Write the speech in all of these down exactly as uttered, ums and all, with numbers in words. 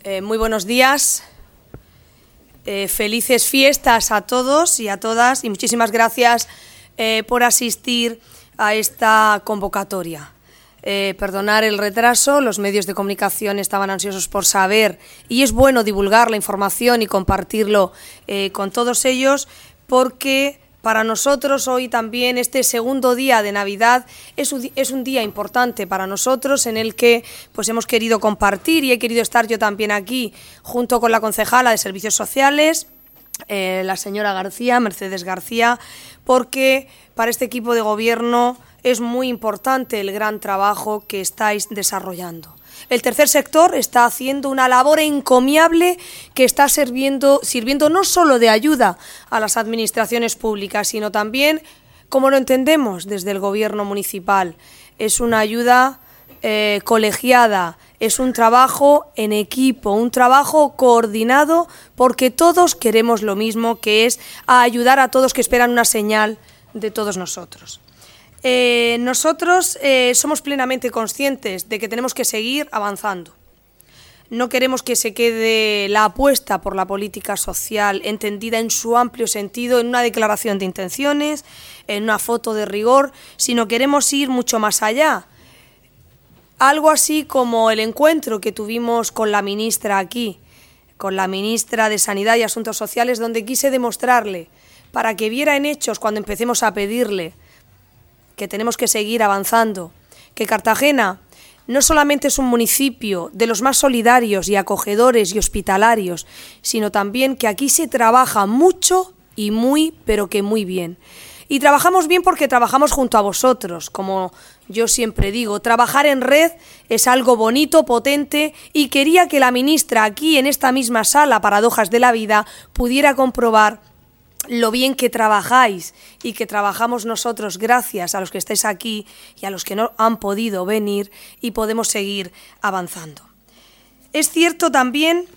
Eh, muy buenos días, eh, felices fiestas a todos y a todas y muchísimas gracias eh, por asistir a esta convocatoria. Eh, perdonar el retraso, los medios de comunicación estaban ansiosos por saber y es bueno divulgar la información y compartirlo eh, con todos ellos porque para nosotros hoy también este segundo día de Navidad es un, es un día importante para nosotros en el que pues hemos querido compartir y he querido estar yo también aquí junto con la concejala de Servicios Sociales, eh, la señora García, Mercedes García, porque para este equipo de gobierno es muy importante el gran trabajo que estáis desarrollando. El tercer sector está haciendo una labor encomiable que está sirviendo, sirviendo no solo de ayuda a las administraciones públicas, sino también, como lo entendemos desde el gobierno municipal, es una ayuda eh, colegiada, es un trabajo en equipo, un trabajo coordinado, porque todos queremos lo mismo, que es a ayudar a todos que esperan una señal de todos nosotros. Eh, nosotros eh, somos plenamente conscientes de que tenemos que seguir avanzando. No queremos que se quede la apuesta por la política social entendida en su amplio sentido en una declaración de intenciones, en una foto de rigor, sino queremos ir mucho más allá. Algo así como el encuentro que tuvimos con la ministra aquí, con la ministra de Sanidad y Asuntos Sociales, donde quise demostrarle, para que viera en hechos cuando empecemos a pedirle, que tenemos que seguir avanzando, que Cartagena no solamente es un municipio de los más solidarios y acogedores y hospitalarios, sino también que aquí se trabaja mucho y muy, pero que muy bien. Y trabajamos bien porque trabajamos junto a vosotros, como yo siempre digo, trabajar en red es algo bonito, potente, y quería que la ministra aquí en esta misma sala, Paradojas de la Vida, pudiera comprobar lo bien que trabajáis y que trabajamos nosotros gracias a los que estáis aquí y a los que no han podido venir y podemos seguir avanzando. Es cierto también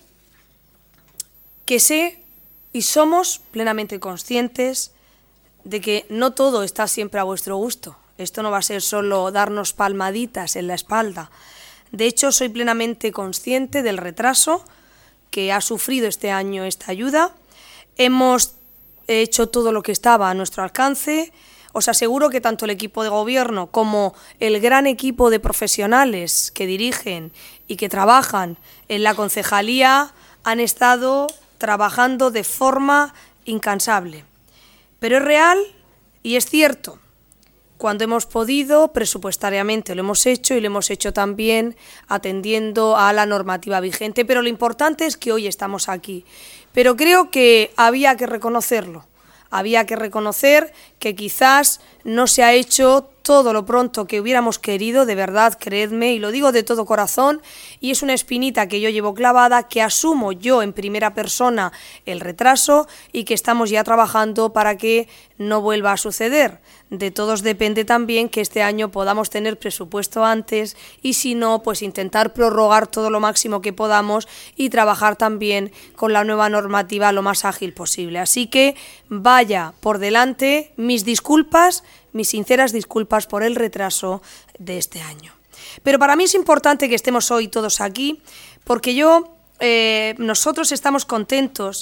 que sé y somos plenamente conscientes de que no todo está siempre a vuestro gusto. Esto no va a ser solo darnos palmaditas en la espalda. De hecho, soy plenamente consciente del retraso que ha sufrido este año esta ayuda. Hemos He hecho todo lo que estaba a nuestro alcance. Os aseguro que tanto el equipo de gobierno como el gran equipo de profesionales que dirigen y que trabajan en la concejalía han estado trabajando de forma incansable. Pero es real y es cierto. Cuando hemos podido, presupuestariamente lo hemos hecho y lo hemos hecho también atendiendo a la normativa vigente. Pero lo importante es que hoy estamos aquí. Pero creo que había que reconocerlo. Había que reconocer que quizás no se ha hecho todo lo pronto que hubiéramos querido, de verdad, creedme, y lo digo de todo corazón, y es una espinita que yo llevo clavada, que asumo yo en primera persona el retraso y que estamos ya trabajando para que no vuelva a suceder. De todos depende también que este año podamos tener presupuesto antes y si no, pues intentar prorrogar todo lo máximo que podamos y trabajar también con la nueva normativa lo más ágil posible. Así que vaya por delante mis disculpas, mis sinceras disculpas por el retraso de este año. Pero para mí es importante que estemos hoy todos aquí porque yo, eh, nosotros estamos contentos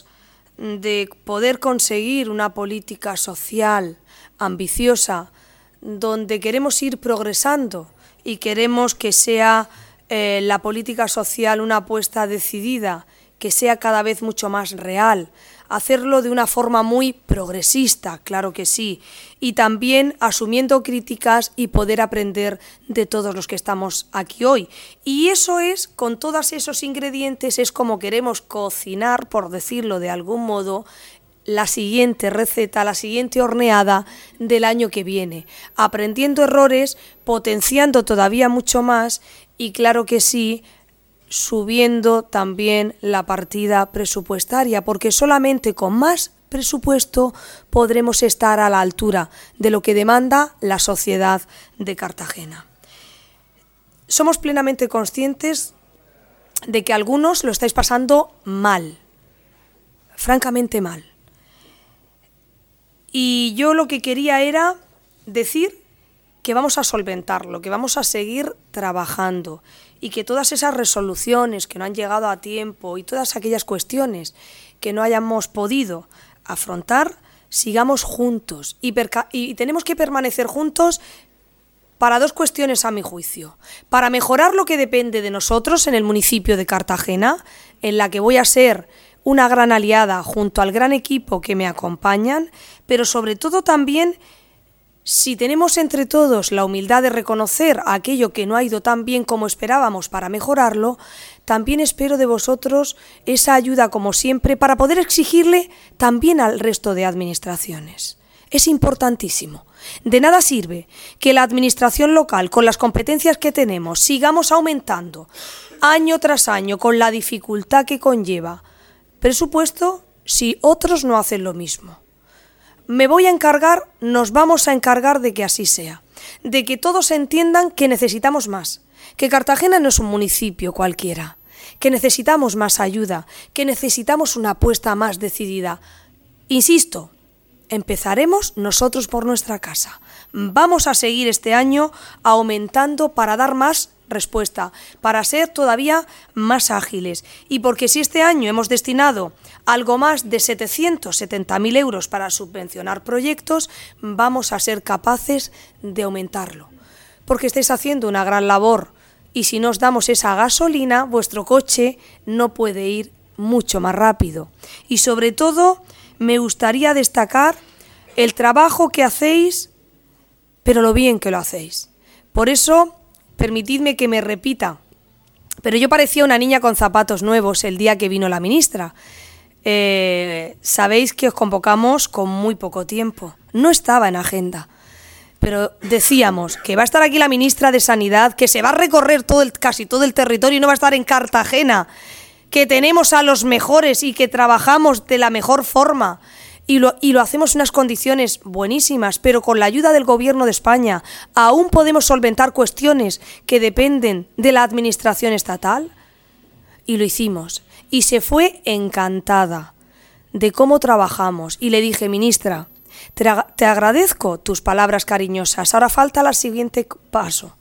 de poder conseguir una política social ambiciosa, donde queremos ir progresando y queremos que sea eh, la política social una apuesta decidida, que sea cada vez mucho más real, hacerlo de una forma muy progresista, claro que sí, y también asumiendo críticas y poder aprender de todos los que estamos aquí hoy. Y eso es, con todos esos ingredientes, es como queremos cocinar, por decirlo de algún modo, la siguiente receta, la siguiente horneada del año que viene, aprendiendo errores, potenciando todavía mucho más y, claro que sí, subiendo también la partida presupuestaria, porque solamente con más presupuesto podremos estar a la altura de lo que demanda la sociedad de Cartagena. Somos plenamente conscientes de que algunos lo estáis pasando mal, francamente mal. Y yo lo que quería era decir que vamos a solventarlo, que vamos a seguir trabajando y que todas esas resoluciones que no han llegado a tiempo y todas aquellas cuestiones que no hayamos podido afrontar, sigamos juntos y, perca- y tenemos que permanecer juntos para dos cuestiones a mi juicio. Para mejorar lo que depende de nosotros en el municipio de Cartagena, en la que voy a ser una gran aliada junto al gran equipo que me acompañan, pero sobre todo también si tenemos entre todos la humildad de reconocer aquello que no ha ido tan bien como esperábamos para mejorarlo, también espero de vosotros esa ayuda como siempre para poder exigirle también al resto de administraciones. Es importantísimo. De nada sirve que la administración local, con las competencias que tenemos, sigamos aumentando año tras año con la dificultad que conlleva presupuesto si otros no hacen lo mismo. Me voy a encargar, nos vamos a encargar de que así sea, de que todos entiendan que necesitamos más, que Cartagena no es un municipio cualquiera, que necesitamos más ayuda, que necesitamos una apuesta más decidida. Insisto, empezaremos nosotros por nuestra casa. Vamos a seguir este año aumentando para dar más respuesta, para ser todavía más ágiles. Y porque si este año hemos destinado algo más de setecientos setenta mil euros para subvencionar proyectos, vamos a ser capaces de aumentarlo. Porque estáis haciendo una gran labor y si no os damos esa gasolina, vuestro coche no puede ir mucho más rápido. Y sobre todo, me gustaría destacar el trabajo que hacéis, pero lo bien que lo hacéis. Por eso, permitidme que me repita, pero yo parecía una niña con zapatos nuevos el día que vino la ministra. Eh, sabéis que os convocamos con muy poco tiempo. No estaba en agenda, pero decíamos que va a estar aquí la ministra de Sanidad, que se va a recorrer todo el, casi todo el territorio y no va a estar en Cartagena, que tenemos a los mejores y que trabajamos de la mejor forma y lo, y lo hacemos en unas condiciones buenísimas, pero con la ayuda del Gobierno de España aún podemos solventar cuestiones que dependen de la administración estatal. Y lo hicimos. Y se fue encantada de cómo trabajamos. Y le dije, ministra, te, ag- te agradezco tus palabras cariñosas. Ahora falta el siguiente paso.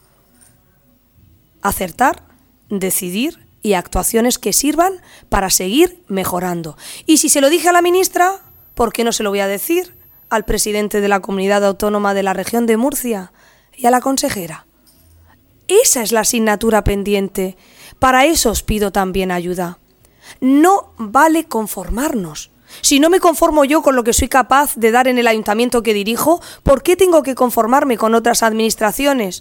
Acertar, decidir y actuaciones que sirvan para seguir mejorando. Y si se lo dije a la ministra, ¿por qué no se lo voy a decir al presidente de la Comunidad Autónoma de la Región de Murcia y a la consejera? Esa es la asignatura pendiente. Para eso os pido también ayuda. No vale conformarnos. Si no me conformo yo con lo que soy capaz de dar en el ayuntamiento que dirijo, ¿por qué tengo que conformarme con otras administraciones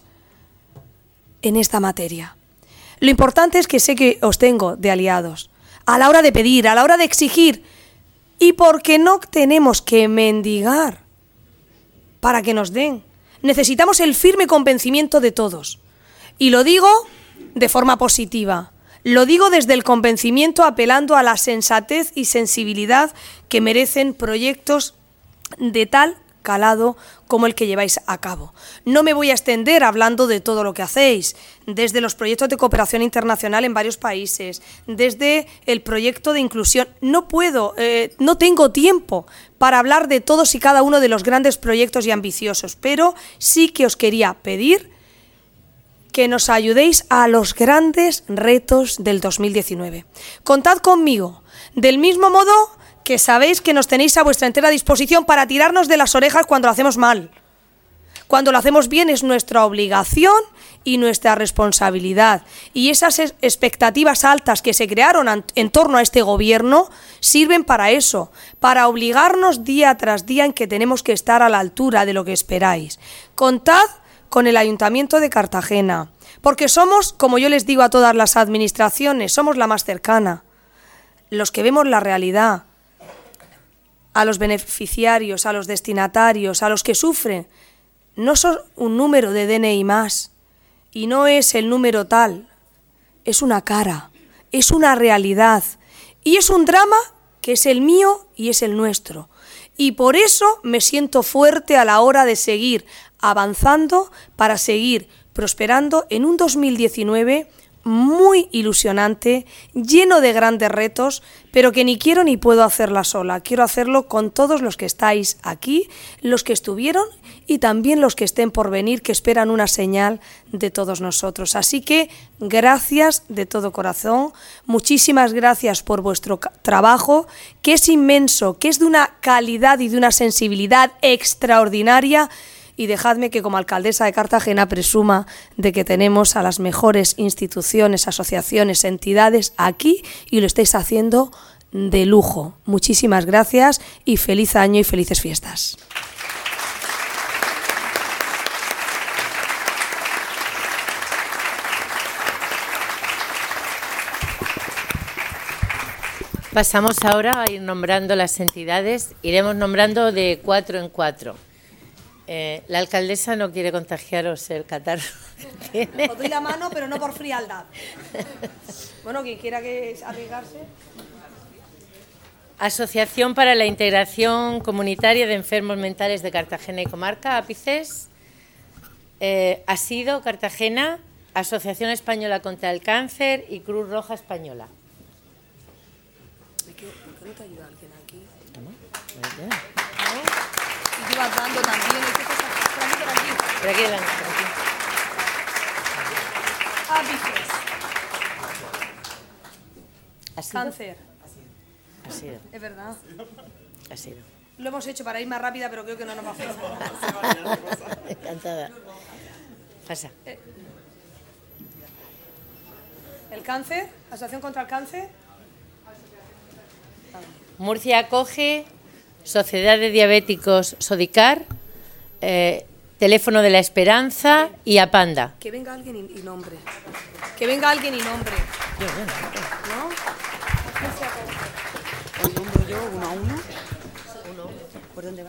en esta materia? Lo importante es que sé que os tengo de aliados. A la hora de pedir, a la hora de exigir, y porque no tenemos que mendigar para que nos den. Necesitamos el firme convencimiento de todos. Y lo digo de forma positiva. Lo digo desde el convencimiento, apelando a la sensatez y sensibilidad que merecen proyectos de tal calado como el que lleváis a cabo. No me voy a extender hablando de todo lo que hacéis, desde los proyectos de cooperación internacional en varios países, desde el proyecto de inclusión. No puedo, eh, no tengo tiempo para hablar de todos y cada uno de los grandes proyectos y ambiciosos, pero sí que os quería pedir que nos ayudéis a los grandes retos del dos mil diecinueve. Contad conmigo, del mismo modo que sabéis que nos tenéis a vuestra entera disposición para tirarnos de las orejas cuando lo hacemos mal. Cuando lo hacemos bien es nuestra obligación y nuestra responsabilidad. Y esas expectativas altas que se crearon en torno a este gobierno sirven para eso, para obligarnos día tras día en que tenemos que estar a la altura de lo que esperáis. Contad con el Ayuntamiento de Cartagena, porque somos, como yo les digo a todas las administraciones, somos la más cercana, los que vemos la realidad, a los beneficiarios, a los destinatarios, a los que sufren. No son un número de D N I más, y no es el número tal, es una cara, es una realidad, y es un drama que es el mío y es el nuestro. Y por eso me siento fuerte a la hora de seguir avanzando para seguir prosperando en un dos mil diecinueve muy ilusionante, lleno de grandes retos, pero que ni quiero ni puedo hacerla sola. Quiero hacerlo con todos los que estáis aquí, los que estuvieron y también los que estén por venir, que esperan una señal de todos nosotros. Así que gracias de todo corazón, muchísimas gracias por vuestro trabajo, que es inmenso, que es de una calidad y de una sensibilidad extraordinaria. Y dejadme que como alcaldesa de Cartagena presuma de que tenemos a las mejores instituciones, asociaciones, entidades aquí y lo estáis haciendo de lujo. Muchísimas gracias y feliz año y felices fiestas. Pasamos ahora a ir nombrando las entidades. Iremos nombrando de cuatro en cuatro. Eh, la alcaldesa no quiere contagiaros el catarro que tiene. Os doy la mano, pero no por frialdad. Bueno, quien quiera que arriesgarse. Asociación para la Integración Comunitaria de Enfermos Mentales de Cartagena y Comarca, APICES. Eh, ASIDO, Cartagena, Asociación Española contra el Cáncer y Cruz Roja Española. ¿Por qué no te ayuda alguien aquí? ¿No? ¿No? Y tú vas dando también. ¿Qué cosas? Por aquí, por aquí. Por aquí delante, por aquí. APICES. ¿ASIDO? Cáncer. ASIDO. Es verdad. ASIDO. Lo hemos hecho para ir más rápida, pero creo que no nos va a funcionar. Encantada. Pasa. ¿El cáncer? ¿Asociación contra el cáncer? Murcia acoge Sociedad de Diabéticos Sodicar, eh, Teléfono de la Esperanza y Apanda. Que venga alguien y, y nombre. Que venga alguien y nombre. Yo, yo, ¿No? ¿El nombro yo uno a uno? ¿Por dónde va?